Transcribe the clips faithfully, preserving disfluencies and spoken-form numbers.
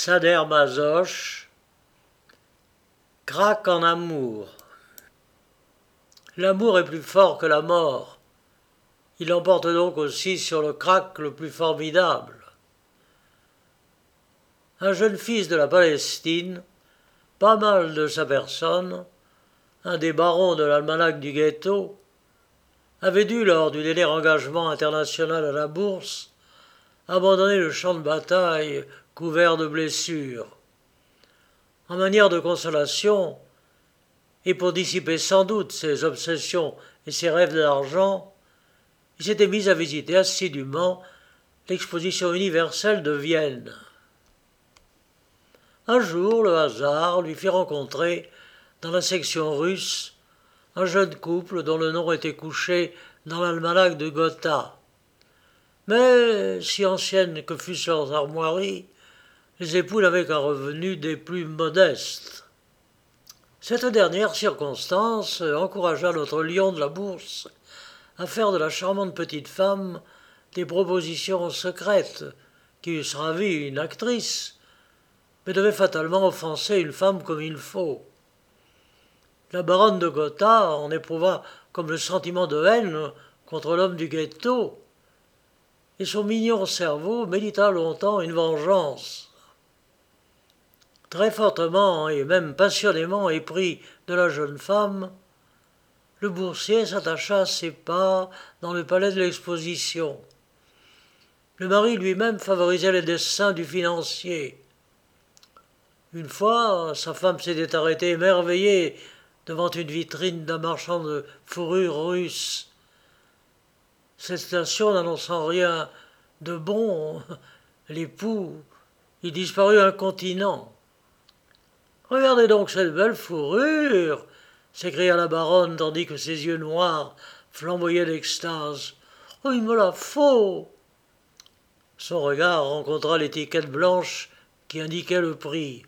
Sader-Masoch, craque en amour. L'amour est plus fort que la mort. Il l'emporte donc aussi sur le crack le plus formidable. Un jeune fils de la Palestine, pas mal de sa personne, un des barons de l'almanach du ghetto, avait dû, lors du dernier engagement international à la bourse, abandonner le champ de bataille couvert de blessures. En manière de consolation, et pour dissiper sans doute ses obsessions et ses rêves d'argent, il s'était mis à visiter assidûment l'exposition universelle de Vienne. Un jour, le hasard lui fit rencontrer, dans la section russe, un jeune couple dont le nom était couché dans l'almanach de Gotha. Mais, si anciennes que fussent leurs armoiries, les époux n'avaient qu'un revenu des plus modestes. Cette dernière circonstance encouragea notre lion de la bourse à faire de la charmante petite femme des propositions secrètes qui eussent ravi une actrice, mais devaient fatalement offenser une femme comme il faut. La baronne de Gotha en éprouva comme le sentiment de haine contre l'homme du ghetto, et son mignon cerveau médita longtemps une vengeance. Très fortement et même passionnément épris de la jeune femme, le boursier s'attacha à ses pas dans le palais de l'exposition. Le mari lui-même favorisait les desseins du financier. Une fois, sa femme s'était arrêtée émerveillée devant une vitrine d'un marchand de fourrure russe. Cette station n'annonçant rien de bon, l'époux y disparut incontinent. « Regardez donc cette belle fourrure !» s'écria la baronne, tandis que ses yeux noirs flamboyaient d'extase. « Oh, il me la faut !» Son regard rencontra l'étiquette blanche qui indiquait le prix.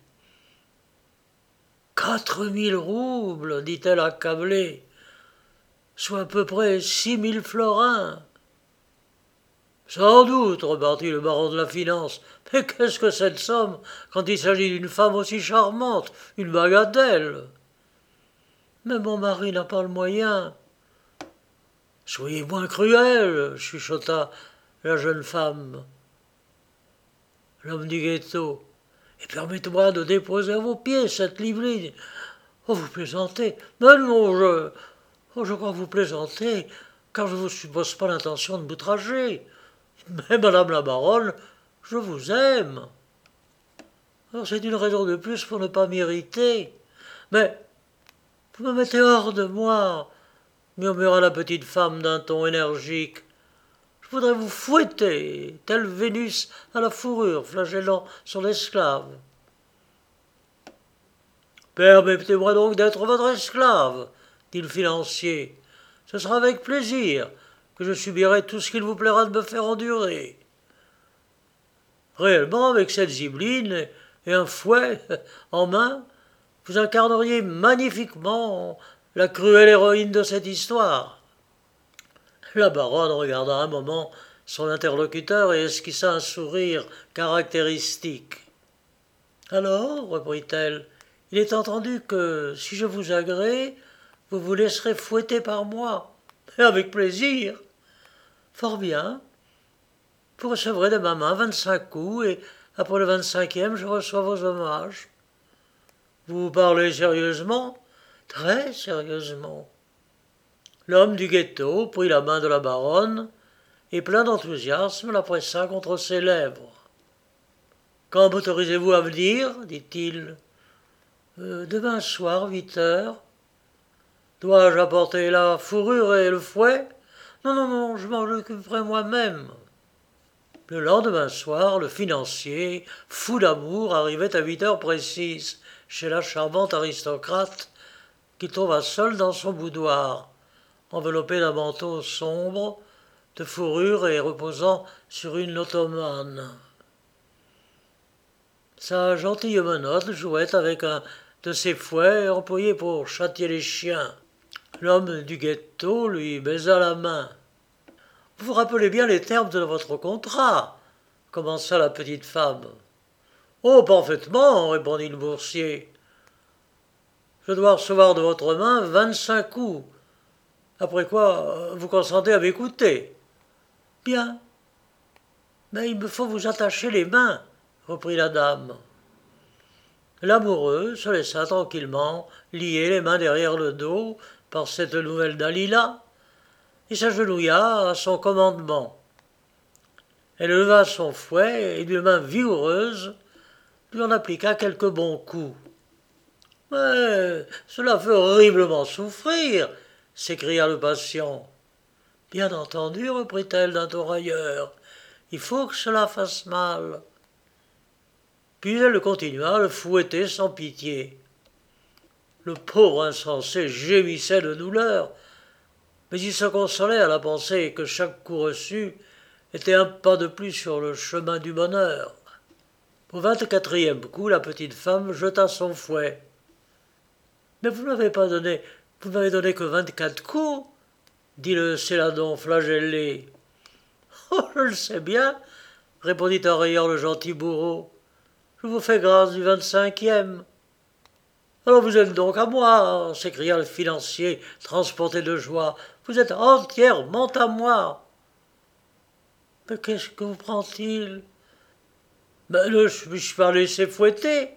« Quatre mille roubles, dit-elle accablée, soit à peu près six mille florins. »« Sans doute, repartit le baron de la finance, mais qu'est-ce que cette somme quand il s'agit d'une femme aussi charmante, une bagatelle. »« Mais mon mari n'a pas le moyen. »« Soyez moins cruel, chuchota la jeune femme. L'homme du ghetto. Et permettez-moi de déposer à vos pieds cette livreline. Oh, vous plaisantez. Mais non, je... Oh, je crois que vous plaisantez, car je ne vous suppose pas l'intention de m'outrager. Mais, madame la baronne, je vous aime. Alors c'est une raison de plus pour ne pas m'irriter. Mais vous me mettez hors de moi, murmura la petite femme d'un ton énergique. Je voudrais vous fouetter, telle Vénus à la fourrure, flagellant son esclave. Permettez-moi donc d'être votre esclave, dit le financier. Ce sera avec plaisir que je subirai tout ce qu'il vous plaira de me faire endurer. Réellement, avec cette zibeline et un fouet en main, vous incarneriez magnifiquement la cruelle héroïne de cette histoire. La baronne regarda un moment son interlocuteur et esquissa un sourire caractéristique. « Alors, reprit-elle, il est entendu que, si je vous agrée, vous vous laisserez fouetter par moi. Et avec plaisir. Fort bien. Vous recevrez de ma main vingt-cinq coups, et après le vingt-cinquième, je reçois vos hommages. » « Vous parlez sérieusement ?»« Très sérieusement. » L'homme du ghetto prit la main de la baronne et, plein d'enthousiasme, la pressa contre ses lèvres. « Quand m'autorisez-vous à venir ?» dit-il. Euh, « Demain soir, huit heures. »« Dois-je apporter la fourrure et le fouet ?»« Non, non, non, je m'en occuperai moi-même. » Le lendemain soir, le financier, fou d'amour, arrivait à huit heures précises chez la charmante aristocrate qu'il trouva seule dans son boudoir, enveloppée d'un manteau sombre, de fourrure et reposant sur une ottomane. Sa gentille menotte jouait avec un de ses fouets employés pour châtier les chiens. L'homme du ghetto lui baisa la main. « Vous vous rappelez bien les termes de votre contrat ?» commença la petite femme. Oh, parfaitement, répondit le boursier. Je dois recevoir de votre main vingt-cinq coups. Après quoi, vous consentez à m'écouter. Bien. Mais il me faut vous attacher les mains, reprit la dame. L'amoureux se laissa tranquillement lier les mains derrière le dos par cette nouvelle Dalila et s'agenouilla à son commandement. Elle leva son fouet et d'une main vigoureuse lui en appliqua quelques bons coups. « Mais cela fait horriblement souffrir !» s'écria le patient. « Bien entendu, reprit-elle d'un ton railleur, il faut que cela fasse mal. » Puis elle continua à le fouetter sans pitié. Le pauvre insensé gémissait de douleur, mais il se consolait à la pensée que chaque coup reçu était un pas de plus sur le chemin du bonheur. Au vingt-quatrième coup, la petite femme jeta son fouet. « Mais vous ne m'avez pas donné, vous m'avez donné que vingt-quatre coups, dit le céladon flagellé. « Oh, je le sais bien, répondit en riant le gentil bourreau. Je vous fais grâce du vingt-cinquième. Alors vous êtes donc à moi, s'écria le financier, transporté de joie. Vous êtes entièrement à moi. Mais qu'est-ce que vous prend-il? Ben, ne suis-je pas laissé fouetter?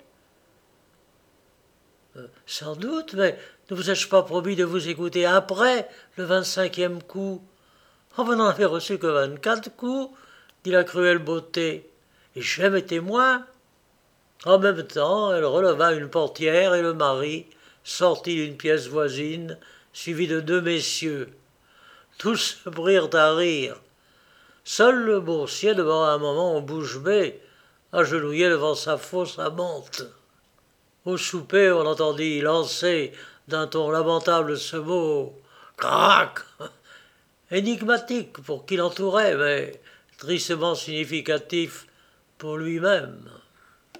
Euh, sans doute, mais ne vous ai-je pas promis de vous écouter après le vingt-cinquième coup? Oh, vous n'en avez reçu que vingt-quatre coups, dit la cruelle beauté, et j'aime mes témoins. En même temps, elle releva une portière et le mari sortit d'une pièce voisine, suivi de deux messieurs. Tous se prirent à rire. Seul le boursier demeura un moment en bouche bée, agenouillé devant sa fausse amante. Au souper, on entendit lancer d'un ton lamentable ce mot « crac !» énigmatique pour qui l'entourait, mais tristement significatif pour lui-même.